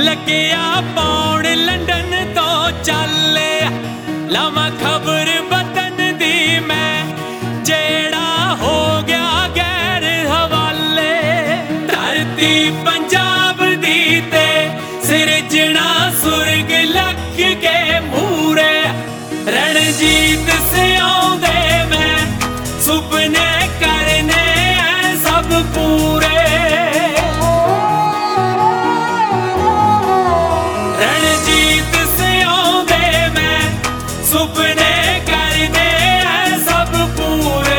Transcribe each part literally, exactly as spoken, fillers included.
ਲੱਗਿਆ ਪਾਉਣ ਲੰਡਨ ਤੋਂ ਚੱਲੇ ਲਾਵਾਂ ਖਬਰ ਵਤਨ ਦੀ ਮੈਂ ਜਿਹੜਾ ਹੋ ਗਿਆ ਗੈਰ ਹਵਾਲੇ ਧਰਤੀ ਪੰਜਾਬ ਦੀ ਤੇ ਸਿਰਜਣਾ ਸੁਰਗ ਲੱਗ ਕੇ ਮੂਰੇ ਰਣਜੀਤ ਸਿਆਉਂਦੇ ਮੈਂ ਸੁਪਨੇ ਕਰਨੇ ਐ ਸਭ ਪੂਰੇ ਰਣਜੀਤ ਸਿਆਉਂਦੇ ਮੈਂ ਸੁਪਨੇ ਕਰਨੇ ਐ ਸਭ ਪੂਰੇ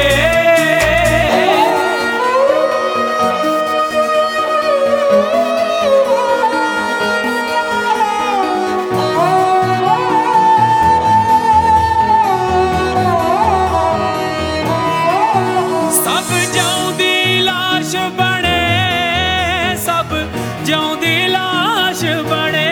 ਸਭ ਜਿਉਂਦੀ ਲਾਸ਼ ਬਣੇ ਸਭ ਜਿਉਂਦੀ ਲਾਸ਼ ਬਣੇ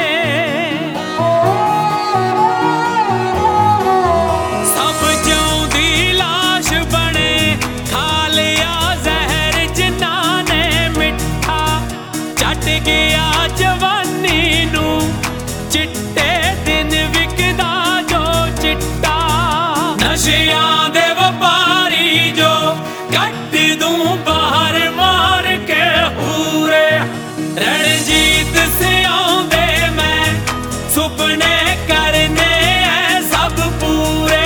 ਸਭ ਜਿਉਂਦੀ ਲਾਸ਼ ਬਣੇ ਖਾ ਲਿਆ ਜ਼ਹਿਰ ਜਿਨ੍ਹਾਂ ਨੇ ਮਿੱਠਾ ਚੱਟ ਗਿਆ ਜਵਾਨੀ ਨੂੰ ਚਿੱਟੇ ਦਿਨ ਵਿਕਦਾ ਜੋ ਚਿੱਟਾ ਨਸ਼ਿਆਂ ਦੇ ਵਪਾਰੀ ਜੋ ਕੱਢ ਦੂੰ ਬਾਹਰ ਮਾਰ ਕੇ ਹੂਰੇ ਰਣਜੀਤ ਸਿਆਉਂਦੇ ਮੈਂ ਸੁਪਨੇ ਕਰਨੇ ਐ ਸਭ ਪੂਰੇ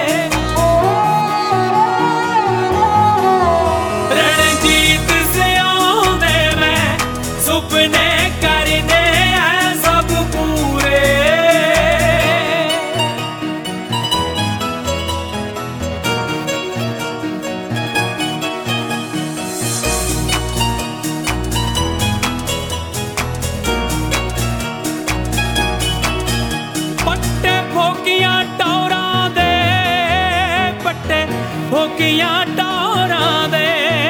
ਰਣਜੀਤ ਸਿਆਉਂਦੇ ਮੈਂ ਸੁਪਨੇ ਕਰਨੇ ਐ ਸਭ ਪੂਰੇ ਪੱਟੇ ਫੋਕੀਆਂ ਟੌਰਾਂ ਦੇ ਪੱਟੇ ਫੋਕੀਆਂ ਟੌਰਾਂ ਦੇ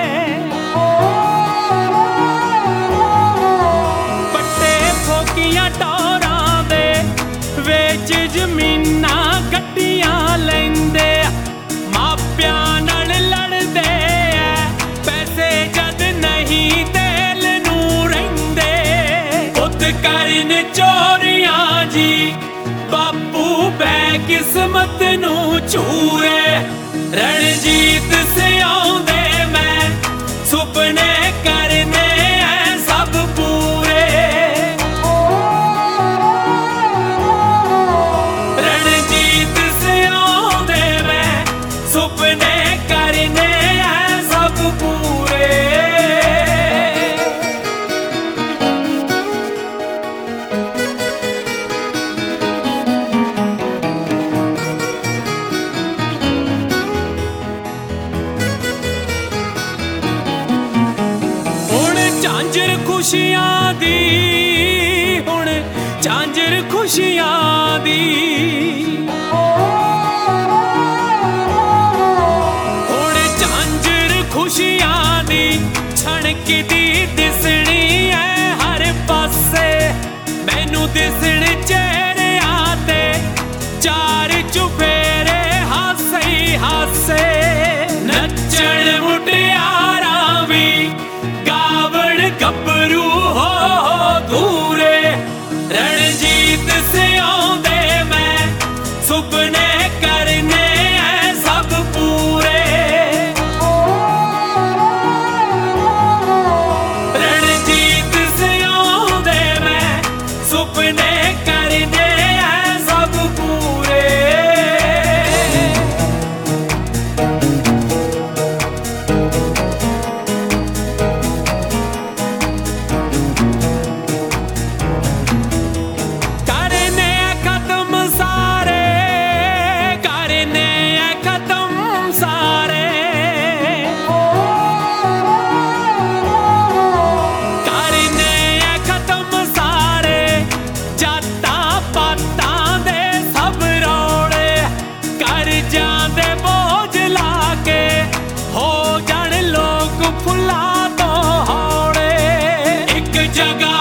ਪੱਟੇ ਫੋਕੀਆਂ ਟੌਰਾਂ ਦੇ ਵੇਚ ਜ਼ਮੀਨਾਂ ਗੱਡੀਆਂ ਲੈਂਦੇ ਮਾਪਿਆਂ ਨਾਲ ਲੜਦੇ ਐ ਪੈਸੇ ਜਦ ਨਹੀਂ ਦਿਲ ਨੂੰ ਰਹਿੰਦੇ ਪੁੱਤ ਕਰਨ ਚੋਰੀਆਂ ਜੀ ਬਾਪੂ ਬੈ ਕਿਸਮਤ ਨੂੰ ਚੂਰੇ ਰਣਜੀਤ ਸਿਆਉਂਦੇ ਮੈਂ ਸੁਪਨੇ ਕਰਨੇ ਐ ਸਭ ਪੂਰੇ ਰਣਜੀਤ ਸਿਆਉਂਦੇ ਮੈਂ ਸੁਪਨੇ ਕਰਨੇ ਐ ਸਭ ਪੂਰੇ ਝਾਂਜਰ ਖੁਸ਼ੀਆਂ ਦੀ ਹੁਣ ਝਾਂਜਰ ਖੁਸ਼ੀਆਂ ਦੀ ਹੁਣ ਝਾਂਜਰ ਖੁਸ਼ੀਆਂ ਦੀ ਛਣਕਦੀ ਦਿਸਣੀ ਐ ਹਰ ਪਾਸੇ ਮੈਨੂੰ ਦਿਸਣ ਚਿਹਰਿਆਂ ਤੇ ਚਾਰ ਚੁਫੇਰੇ ਹਾਸੇ ਹੀ ਹਾਸੇ ਨੱਚਣ ਮੁਟਿਆਰਾਂ ਵੀ ਗੱਭਰੂ ਹੋ ਦੂਰੇ ਰਣਜੀਤ ਸਿਆਉਂਦੇ ਮੈਂ ਸੁਪਨੇ ਕਰਨੇ ਐ ਸਭ ਪੂਰੇ ਰਣਜੀਤ ਸਿਆਉਂਦੇ ਮੈਂ ਸੁਪਨੇ ਕਰਨੇ ਐ ਸਭ ਪੂਰੇ ਜਗਾ